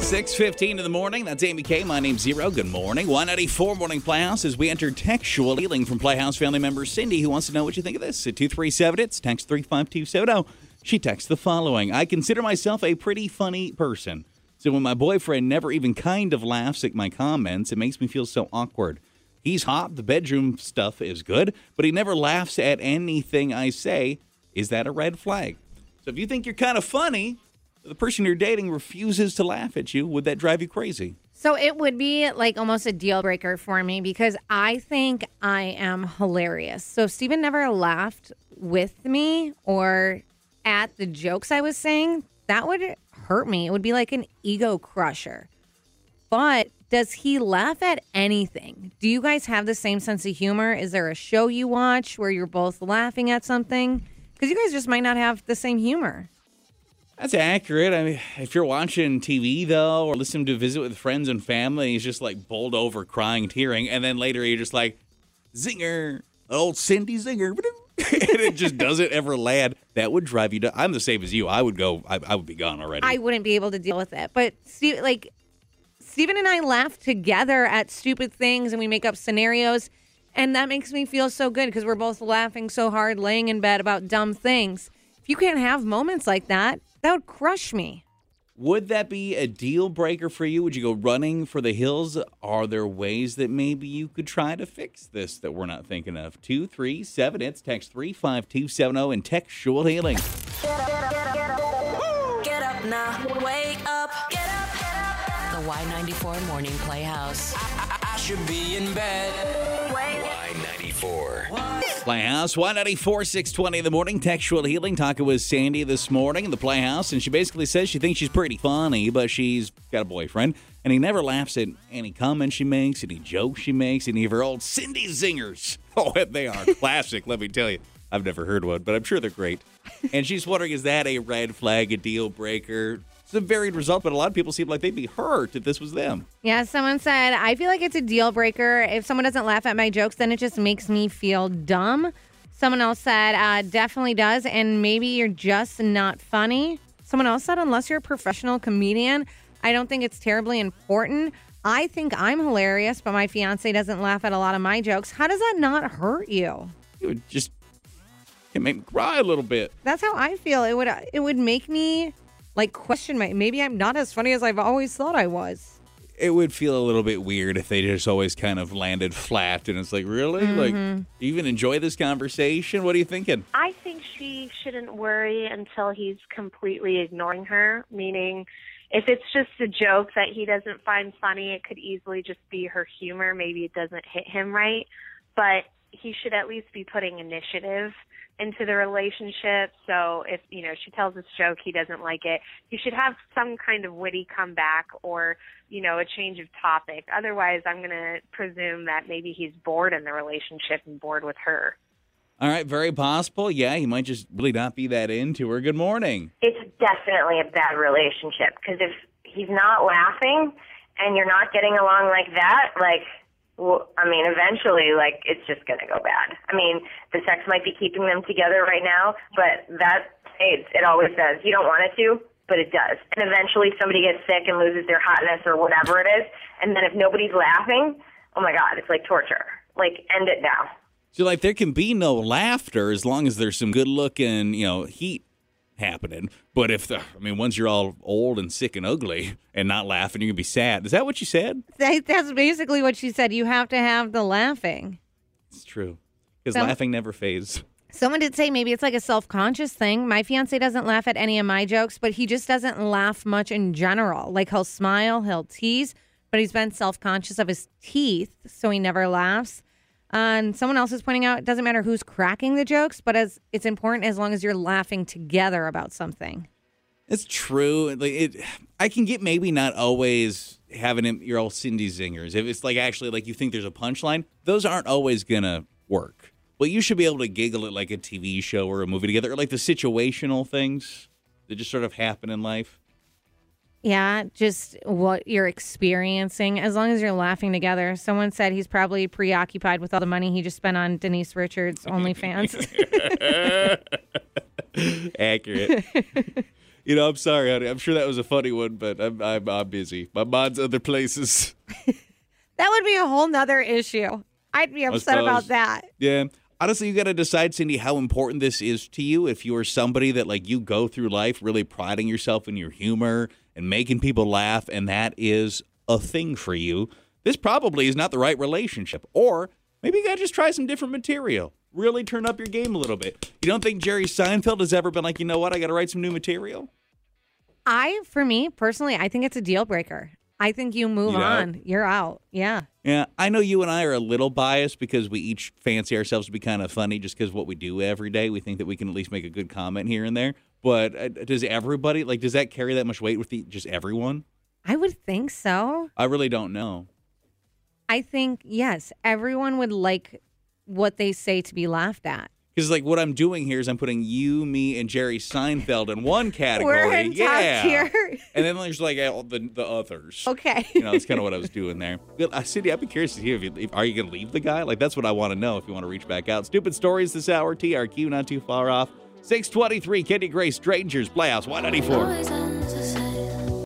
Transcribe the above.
6:15 in the morning. That's Amy K. My name's Zero. Good morning. 194 Morning Playhouse as we enter textual healing from Playhouse family member Cindy, who wants to know what you think of this. At 237, it's text 35270. She texts the following. I consider myself a pretty funny person. So when my boyfriend never even kind of laughs at my comments, it makes me feel so awkward. He's hot. The bedroom stuff is good, but he never laughs at anything I say. Is that a red flag? So if you think you're kind of funny, the person you're dating refuses to laugh at you, would that drive you crazy? So it would be like almost a deal breaker for me because I think I am hilarious. So if Steven never laughed with me or at the jokes I was saying, that would hurt me. It would be like an ego crusher. But does he laugh at anything? Do you guys have the same sense of humor? Is there a show you watch where you're both laughing at something? Because you guys just might not have the same humor. That's accurate. I mean, if you're watching TV, though, or listening to Visit with Friends and Family, he's just like bowled over, crying, tearing, and then later you're just like, zinger, old Cindy zinger, and it just doesn't ever land. That would drive you to. I'm the same as you. I would be gone already. I wouldn't be able to deal with it. But Steven and I laugh together at stupid things, and we make up scenarios, and that makes me feel so good because we're both laughing so hard, laying in bed about dumb things. If you can't have moments like that, that would crush me. Would that be a deal breaker for you? Would you go running for the hills? Are there ways that maybe you could try to fix this that we're not thinking of? 237, it's text 35270 and textual healing. Get up now, wake up, get up. The Y94 Morning Playhouse. I should be in bed. Y94. Playhouse, 194, 620 in the morning. Textual healing. Talking with Sandy this morning in the Playhouse, and she basically says she thinks she's pretty funny, but she's got a boyfriend, and he never laughs at any comments she makes, any jokes she makes, any of her old Cindy zingers. Oh, they are classic, let me tell you. I've never heard one, but I'm sure they're great. And she's wondering, is that a red flag, a deal breaker? It's a varied result, but a lot of people seem like they'd be hurt if this was them. Yeah, someone said, I feel like it's a deal breaker. If someone doesn't laugh at my jokes, then it just makes me feel dumb. Someone else said, definitely does, and maybe you're just not funny. Someone else said, unless you're a professional comedian, I don't think it's terribly important. I think I'm hilarious, but my fiance doesn't laugh at a lot of my jokes. How does that not hurt you? It would just make me cry a little bit. That's how I feel. It would make me question maybe I'm not as funny as I've always thought I was. It would feel a little bit weird if they just always kind of landed flat, and it's like, really? Mm-hmm. Like, do you even enjoy this conversation? What are you thinking? I think she shouldn't worry until he's completely ignoring her, meaning if it's just a joke that he doesn't find funny, it could easily just be her humor. Maybe it doesn't hit him right, but he should at least be putting initiative into the relationship. So if, she tells this joke, he doesn't like it, you should have some kind of witty comeback or, a change of topic. Otherwise, I'm going to presume that maybe he's bored in the relationship and bored with her. All right, very possible. Yeah, he might just really not be that into her. Good morning. It's definitely a bad relationship because if he's not laughing and you're not getting along like that, eventually, it's just going to go bad. The sex might be keeping them together right now, but that fades. It always does. You don't want it to, but it does. And eventually somebody gets sick and loses their hotness or whatever it is, and then if nobody's laughing, oh my God, it's like torture. End it now. So, there can be no laughter as long as there's some good-looking, heat happening. But once you're all old and sick and ugly and not laughing, you're going to be sad. Is that what you said? That's basically what she said. You have to have the laughing. It's true. Because laughing never fades. Someone did say maybe it's like a self-conscious thing. My fiance doesn't laugh at any of my jokes, but he just doesn't laugh much in general. He'll smile, he'll tease, but he's been self-conscious of his teeth, so he never laughs. And someone else is pointing out it doesn't matter who's cracking the jokes, but it's important as long as you're laughing together about something. It's true. I can get maybe not always having your old Cindy zingers. If it's actually you think there's a punchline, those aren't always going to work. Well, you should be able to giggle at a TV show or a movie together, or the situational things that just sort of happen in life. Yeah, just what you're experiencing, as long as you're laughing together. Someone said he's probably preoccupied with all the money he just spent on Denise Richards' OnlyFans. Accurate. I'm sorry, honey. I'm sure that was a funny one, but I'm busy. My mind's other places. That would be a whole nother issue. I'd be upset about that. Yeah. Honestly, you got to decide, Cindy, how important this is to you. If you're somebody that, like, you go through life really priding yourself in your humor and making people laugh, and that is a thing for you, this probably is not the right relationship. Or maybe you got to just try some different material. Really turn up your game a little bit. You don't think Jerry Seinfeld has ever been like, you know what, I got to write some new material? For me, personally, I think it's a deal breaker. I think you move on. You're out. Yeah. Yeah, I know you and I are a little biased because we each fancy ourselves to be kind of funny just because what we do every day. We think that we can at least make a good comment here and there. But does everybody, like, does that carry that much weight with just everyone? I would think so. I really don't know. I think, yes, everyone would like what they say to be laughed at. Because, like, what I'm doing here is I'm putting you, me, and Jerry Seinfeld in one category. We're in top tier. And then there's, like, all the others. Okay. That's kind of what I was doing there. Cindy, I'd be curious to hear, are you going to leave the guy? Like, that's what I want to know if you want to reach back out. Stupid Stories this hour. TRQ, not too far off. 623, Kenny Gray, Strangers, Playhouse, 194.